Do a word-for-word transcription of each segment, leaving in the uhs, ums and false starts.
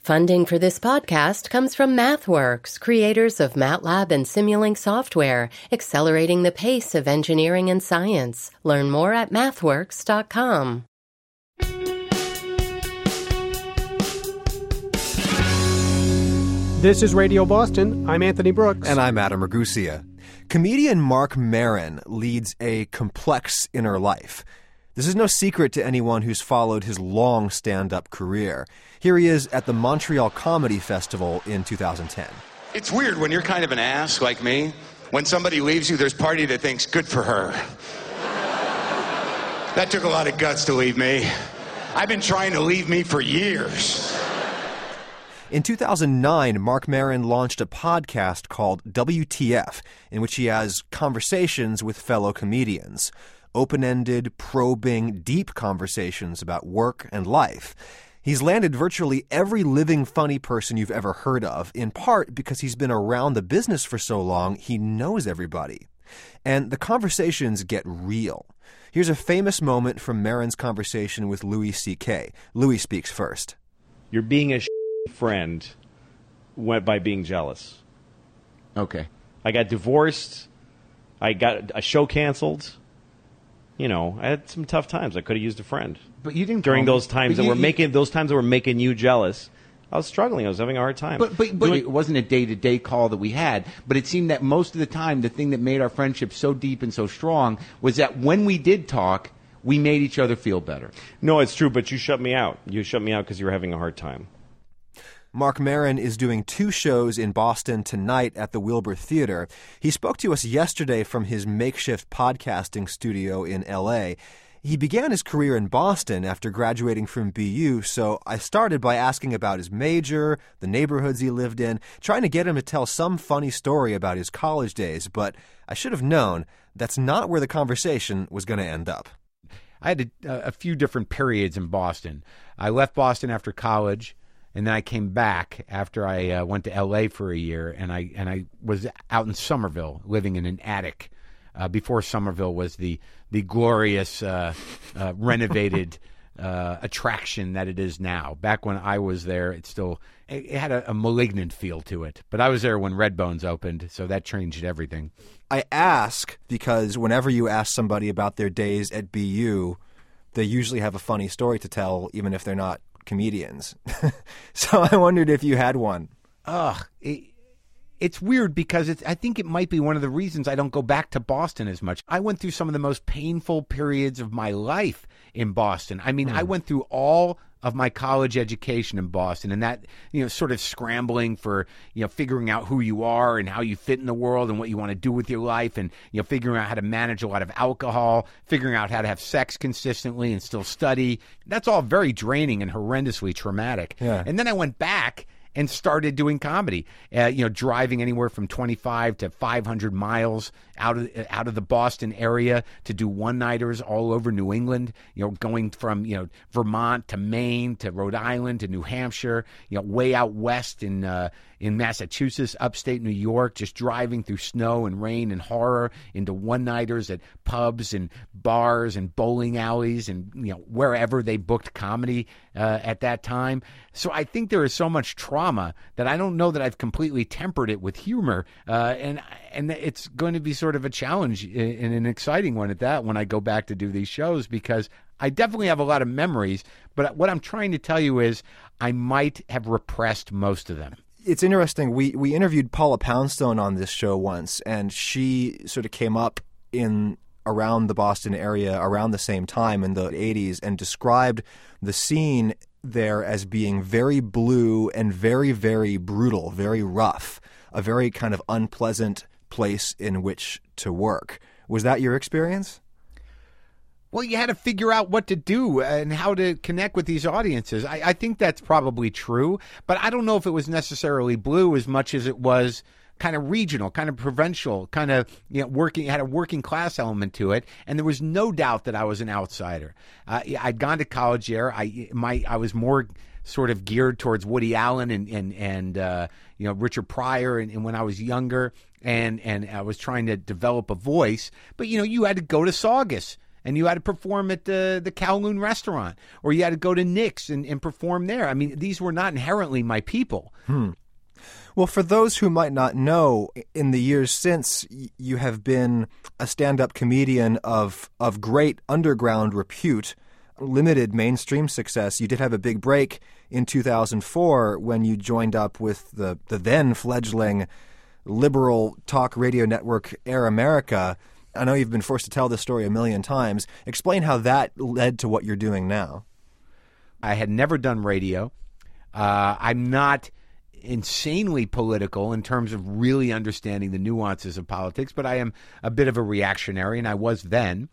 Funding for this podcast comes from MathWorks, creators of MATLAB and Simulink software, accelerating the pace of engineering and science. Learn more at mathworks dot com. This is Radio Boston. I'm Anthony Brooks. And I'm Adam Ragusia. Comedian Marc Maron leads a complex inner life. This is no secret to anyone who's followed his long stand-up career. Here he is at the Montreal Comedy Festival in two thousand ten. It's weird when you're kind of an ass like me. When somebody leaves you, there's party that thinks, good for her. That took a lot of guts to leave me. I've been trying to leave me for years. In two thousand nine, Marc Maron launched a podcast called W T F, in which he has conversations with fellow comedians. Open-ended, probing, deep conversations about work and life. He's landed virtually every living funny person you've ever heard of, in part because he's been around the business for so long, he knows everybody. And the conversations get real. Here's a famous moment from Maron's conversation with Louis C K. Louis speaks first. You're being a friend went by being jealous. Okay. I got divorced. I got a show canceled. You know, I had some tough times. I could have used a friend. But you didn't during call those times but that you, were you, making those times that were making you jealous. I was struggling. I was having a hard time. But but, but Doing, it wasn't a day-to-day call that we had. But it seemed that most of the time, the thing that made our friendship so deep and so strong was that when we did talk, we made each other feel better. No, it's true. But you shut me out. You shut me out because you were having a hard time. Marc Maron is doing two shows in Boston tonight at the Wilbur Theater. He spoke to us yesterday from his makeshift podcasting studio in L A. He began his career in Boston after graduating from B U, so I started by asking about his major, the neighborhoods he lived in, trying to get him to tell some funny story about his college days, but I should have known that's not where the conversation was going to end up. I had a, a few different periods in Boston. I left Boston after college. And then I came back after I uh, went to L A for a year, and I and I was out in Somerville, living in an attic. Uh, before Somerville was the the glorious uh, uh, renovated uh, attraction that it is now. Back when I was there, it still it, it had a, a malignant feel to it. But I was there when Redbones opened, so that changed everything. I ask because whenever you ask somebody about their days at B U, they usually have a funny story to tell, even if they're not comedians. So I wondered if you had one. Ugh, it, it's weird because it's, I think it might be one of the reasons I don't go back to Boston as much. I went through some of the most painful periods of my life in Boston. I mean, mm. I went through all of my college education in Boston, and that, you know, sort of scrambling for, you know, figuring out who you are and how you fit in the world and what you want to do with your life, and, you know, figuring out how to manage a lot of alcohol, figuring out how to have sex consistently and still study. That's all very draining and horrendously traumatic. Yeah. And then I went back and started doing comedy, uh, you know, driving anywhere from twenty-five to five hundred miles out of out of the Boston area to do one-nighters all over New England, you know, going from, you know, Vermont to Maine to Rhode Island to New Hampshire, you know, way out west in uh, in Massachusetts, upstate New York, just driving through snow and rain and horror into one-nighters at pubs and bars and bowling alleys and, you know, wherever they booked comedy uh, at that time. So I think there is so much trauma that I don't know that I've completely tempered it with humor, uh, and and it's going to be sort of a challenge and an exciting one at that when I go back to do these shows, because I definitely have a lot of memories, but what I'm trying to tell you is I might have repressed most of them. It's interesting. We we interviewed Paula Poundstone on this show once, and she sort of came up in around the Boston area around the same time in the eighties and described the scene there as being very blue and very, very brutal, very rough, a very kind of unpleasant place in which to work. Was that your experience? Well, you had to figure out what to do and how to connect with these audiences. I, I think that's probably true, but I don't know if it was necessarily blue as much as it was kind of regional, kind of provincial, kind of, you know, working, had a working class element to it. And there was no doubt that I was an outsider. Uh, I'd gone to college there. I, my, I was more sort of geared towards Woody Allen and, and, and uh, you know, Richard Pryor. And, and when I was younger, and, and I was trying to develop a voice, but, you know, you had to go to Saugus and you had to perform at the, the Kowloon restaurant, or you had to go to Nick's and, and perform there. I mean, these were not inherently my people. Hmm. Well, for those who might not know, in the years since, you have been a stand-up comedian of of great underground repute, limited mainstream success. You did have a big break in two thousand four when you joined up with the, the then fledgling liberal talk radio network Air America. I know you've been forced to tell this story a million times. Explain how that led to what you're doing now. I had never done radio. Uh, I'm not insanely political in terms of really understanding the nuances of politics, but I am a bit of a reactionary, and I was then.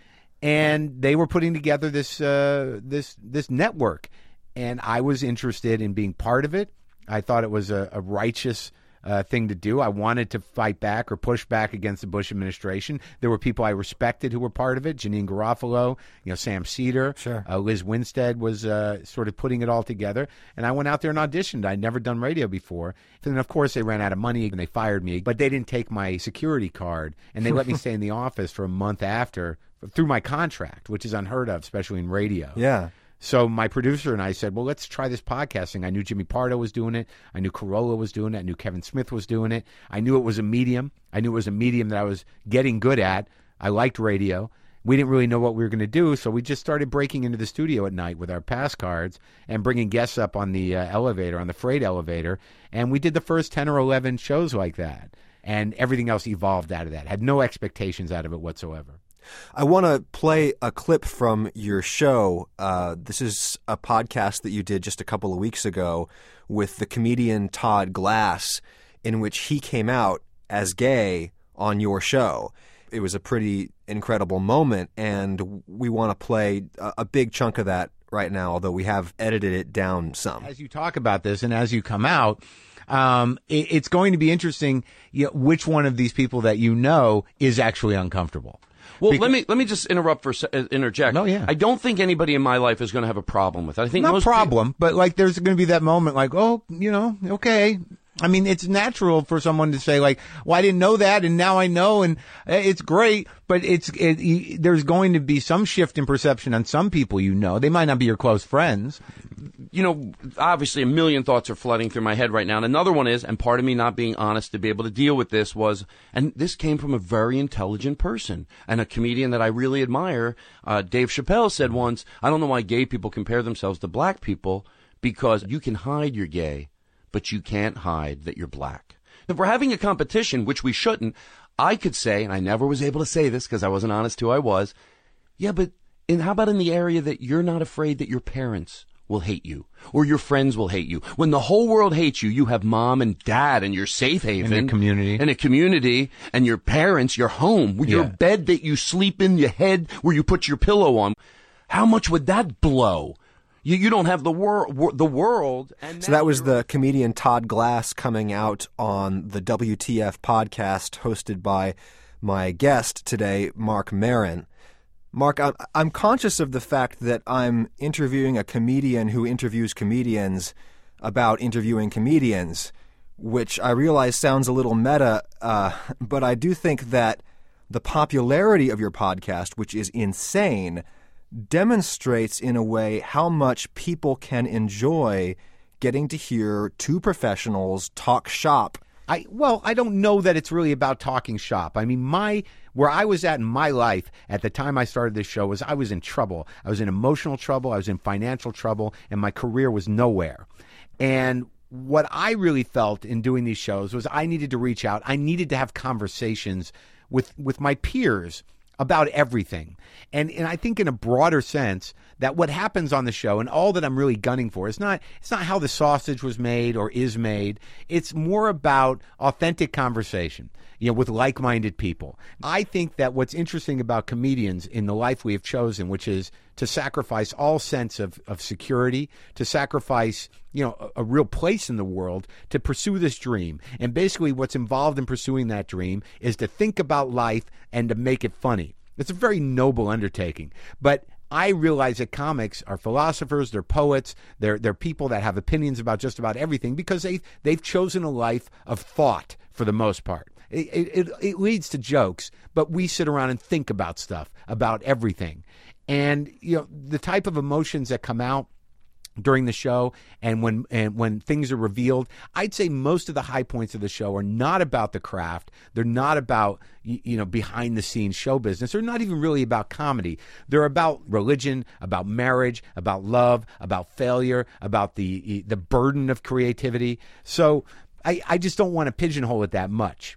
And they were putting together this uh, this this network, and I was interested in being part of it. I thought it was a, a righteous uh, thing to do. I wanted to fight back or push back against the Bush administration. There were people I respected who were part of it. Janine Garofalo, you know, Sam Cedar, sure. uh, Liz Winstead was uh, sort of putting it all together. And I went out there and auditioned. I'd never done radio before. And of course, they ran out of money and they fired me. But they didn't take my security card, and they let me stay in the office for a month after through my contract, which is unheard of, especially in radio. Yeah. So my producer and I said, well, let's try this podcasting. I knew Jimmy Pardo was doing it. I knew Carolla was doing it. I knew Kevin Smith was doing it. I knew it was a medium. I knew it was a medium that I was getting good at. I liked radio. We didn't really know what we were going to do, so we just started breaking into the studio at night with our pass cards and bringing guests up on the uh, elevator, on the freight elevator, and we did the first ten or eleven shows like that, and everything else evolved out of that. Had no expectations out of it whatsoever. I want to play a clip from your show. Uh, this is a podcast that you did just a couple of weeks ago with the comedian Todd Glass, in which he came out as gay on your show. It was a pretty incredible moment, and we want to play a, a big chunk of that right now, although we have edited it down some. As you talk about this and as you come out, um, it, it's going to be interesting, you know, which one of these people that you know is actually uncomfortable. Well, Because, let me let me just interrupt for a se- uh, interject. No, yeah. I don't think anybody in my life is going to have a problem with it. I think not most problem, but like there's going to be that moment like, oh, you know, okay. I mean, it's natural for someone to say like, well, I didn't know that, and now I know, and it's great, but it's it, there's going to be some shift in perception on some people you know. They might not be your close friends. You know, obviously a million thoughts are flooding through my head right now. And another one is, and part of me not being honest to be able to deal with this was, and this came from a very intelligent person and a comedian that I really admire. Uh, Dave Chappelle said once, I don't know why gay people compare themselves to black people, because you can hide you're gay, but you can't hide that you're black. If we're having a competition, which we shouldn't, I could say, and I never was able to say this because I wasn't honest who I was, yeah, but in, how about in the area that you're not afraid that your parents will hate you or your friends will hate you? When the whole world hates you, you have mom and dad and your safe haven. And a community. And a community and your parents, your home, your Yeah. bed that you sleep in, your head where you put your pillow on. How much would that blow? You, you don't have the, wor- wor- the world. And So that was the comedian Todd Glass coming out on the W T F podcast hosted by my guest today, Marc Maron. Mark, I'm, I'm conscious of the fact that I'm interviewing a comedian who interviews comedians about interviewing comedians, which I realize sounds a little meta, uh, but I do think that the popularity of your podcast, which is insane, demonstrates in a way how much people can enjoy getting to hear two professionals talk shop. I well, I don't know that it's really about talking shop. I mean, my where I was at in my life at the time I started this show was I was in trouble. I was in emotional trouble. I was in financial trouble, and my career was nowhere. And what I really felt in doing these shows was I needed to reach out. I needed to have conversations with with my peers about everything. And and I think in a broader sense that what happens on the show and all that I'm really gunning for is not it's not how the sausage was made or is made. It's more about authentic conversation, you know, with like-minded people. I think that what's interesting about comedians in the life we have chosen, which is to sacrifice all sense of, of security, to sacrifice, you know, a, a real place in the world to pursue this dream. And basically what's involved in pursuing that dream is to think about life and to make it funny. It's a very noble undertaking. But I realize that comics are philosophers, they're poets, they're they're people that have opinions about just about everything because they they've chosen a life of thought for the most part. It, it, it leads to jokes, but we sit around and think about stuff, about everything. And, you know, the type of emotions that come out during the show and when and when things are revealed, I'd say most of the high points of the show are not about the craft. They're not about, you know, behind the scenes show business. They're not even really about comedy. They're about religion, about marriage, about love, about failure, about the the burden of creativity. So I, I just don't want to pigeonhole it that much.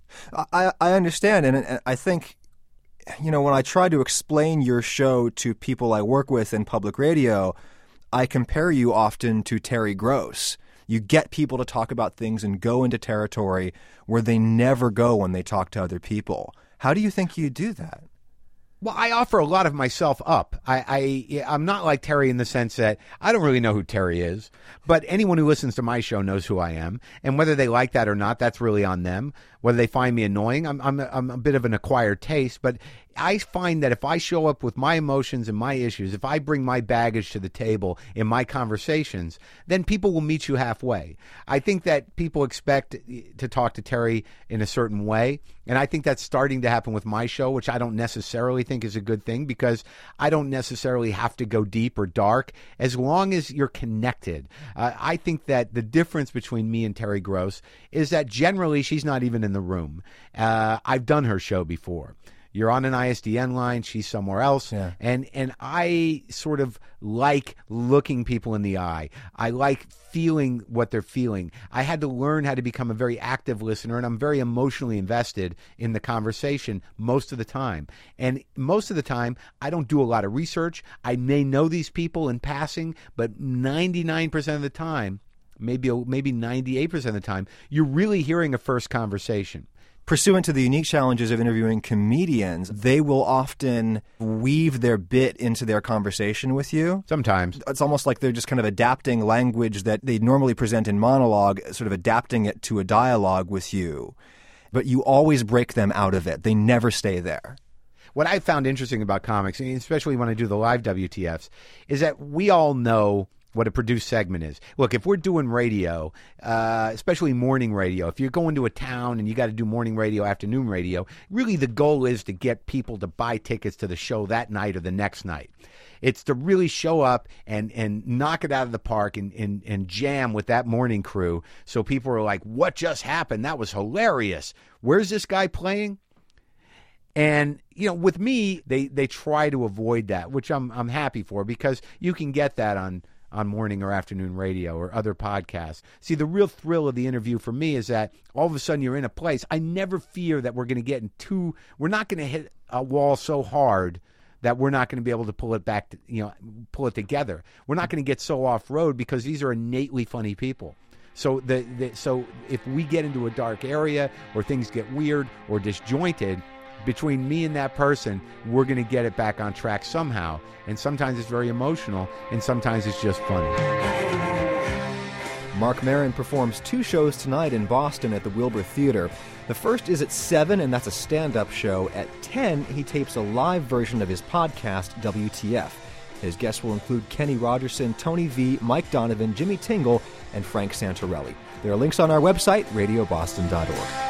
I, I understand, and, and I think, you know, when I try to explain your show to people I work with in public radio, I compare you often to Terry Gross. You get people to talk about things and go into territory where they never go when they talk to other people. How do you think you do that? Well, I offer a lot of myself up. I, I, I'm not like Terry in the sense that I don't really know who Terry is, but anyone who listens to my show knows who I am. And whether they like that or not, that's really on them. Whether they find me annoying, I'm, I'm, I'm a bit of an acquired taste, but I find that if I show up with my emotions and my issues, if I bring my baggage to the table in my conversations, then people will meet you halfway. I think that people expect to talk to Terry in a certain way, and I think that's starting to happen with my show, which I don't necessarily think is a good thing because I don't necessarily have to go deep or dark as long as you're connected. Uh, I think that the difference between me and Terry Gross is that generally she's not even in the room. Uh, I've done her show before. You're on an I S D N line, she's somewhere else. Yeah. And and I sort of like looking people in the eye. I like feeling what they're feeling. I had to learn how to become a very active listener, and I'm very emotionally invested in the conversation most of the time. And most of the time, I don't do a lot of research. I may know these people in passing, but ninety-nine percent of the time, maybe maybe ninety-eight percent of the time, you're really hearing a first conversation. Pursuant to the unique challenges of interviewing comedians, they will often weave their bit into their conversation with you. Sometimes. It's almost like they're just kind of adapting language that they normally present in monologue, sort of adapting it to a dialogue with you. But you always break them out of it. They never stay there. What I found interesting about comics, especially when I do the live W T Fs, is that we all know what a produced segment is. Look, if we're doing radio, uh, especially morning radio, if you're going to a town and you got to do morning radio, afternoon radio, really the goal is to get people to buy tickets to the show that night or the next night. It's to really show up and, and knock it out of the park and, and, and jam with that morning crew so people are like, what just happened? That was hilarious. Where's this guy playing? And, you know, with me, they, they try to avoid that, which I'm I'm happy for because you can get that on on morning or afternoon radio or other podcasts. See, the real thrill of the interview for me is that all of a sudden you're in a place. I never fear that we're going to get in too, we're not going to hit a wall so hard that we're not going to be able to pull it back, to, you know, pull it together. We're not going to get so off road because these are innately funny people. So the, the so if we get into a dark area or things get weird or disjointed, between me and that person, we're going to get it back on track somehow. And sometimes it's very emotional, and sometimes it's just funny. Marc Maron performs two shows tonight in Boston at the Wilbur Theater. The first is at seven, and that's a stand-up show. At ten, he tapes a live version of his podcast, W T F. His guests will include Kenny Rogerson, Tony V, Mike Donovan, Jimmy Tingle, and Frank Santorelli. There are links on our website, radio boston dot org.